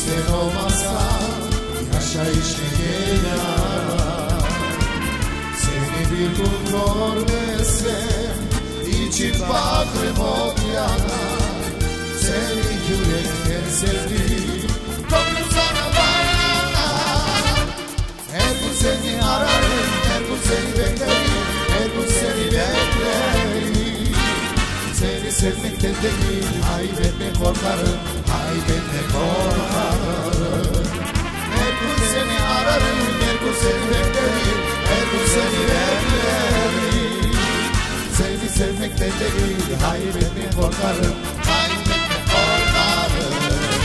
Sen olmazsan yaşayış ne yarar? Seni bir gün görmezsem içim bağrım ol yanar. Seni yürekten sevdim, gönlüm sana bağlanar. Her gün seni ararım, her gün seni beklerim, her gün seni beklerim. Seni sevmekten değil, kaybetmek korkarım, kaybetmek korkarım. Her gün seni ararım, her gün seni beklerim, her gün seni beklerim. Seni sevmekten değil, kaybetmek korkarım, kaybetmek korkarım.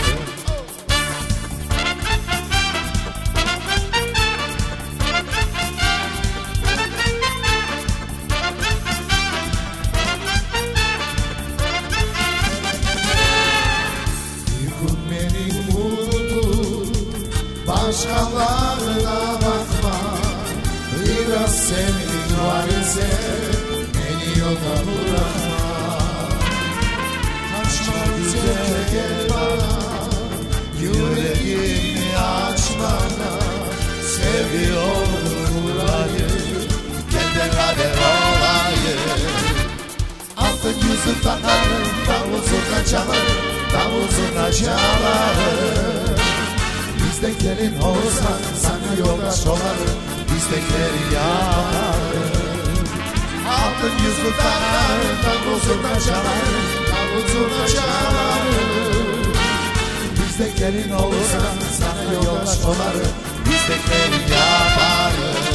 Başkalarına bakma, biraz sevdik var ise beni yolda bırakma. Kaçma güzel gel bana, yüreğimi aç bana. Seviyorum burayı, gel beraber olayım. Altın yüzü takarım, davul zurna çalarım, davul zurna çalarım. İsteklerin olsa sana yoldaş olarım, istekleri yaparım. Altın yüzlü takarım, davul zurna çalarım, davul zurna çalarım. İsteklerin olsa sana yoldaş olarım, istekleri yaparım.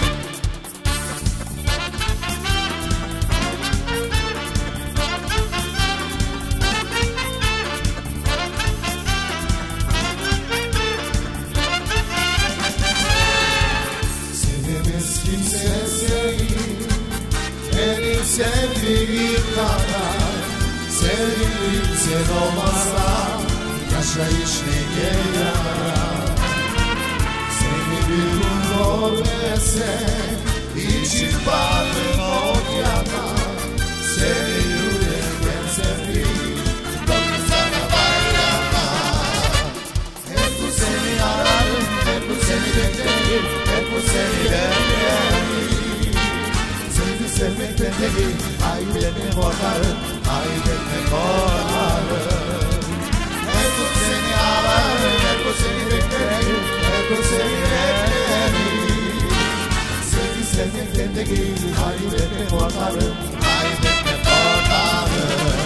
Kimse sevgim, benim sevdiğim kadar. Sevdiğim sen olmazsan yaşayış ne yarar? Seni bir gün görmezsem içim bağrım ol yanar. Seni yürekten sevdim, gönlüm sana bağlanar. Hep bu seni ararım, hep bu seni beklerim, hep bu seni beklerim. Seni sevmekten değil, kaybetmek korkarım, kaybetmek korkarım. Hep bu seni ararım, hep bu seni beklerim, hep bu seni beklerim. Seni sevmekten değil, kaybetmek korkarım, kaybetmek korkarım.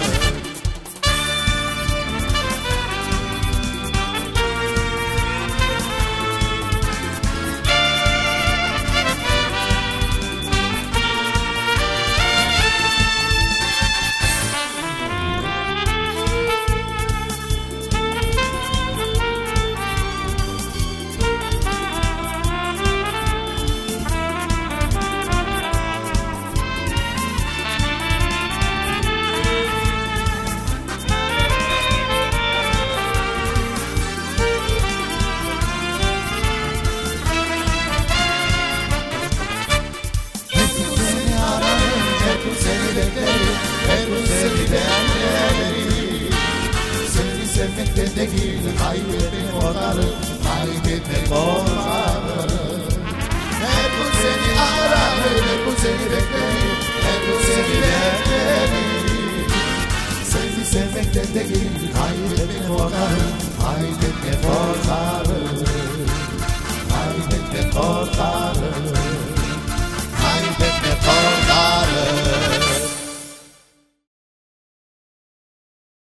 Seni sevmekten değil, kaybetmek korkarım, kaybetmek korkarım. Her gün seni ararım, her gün seni beklerim, her gün seni beklerim. Seni sevmekten değil, kaybetmek korkarım, kaybetmek korkarım.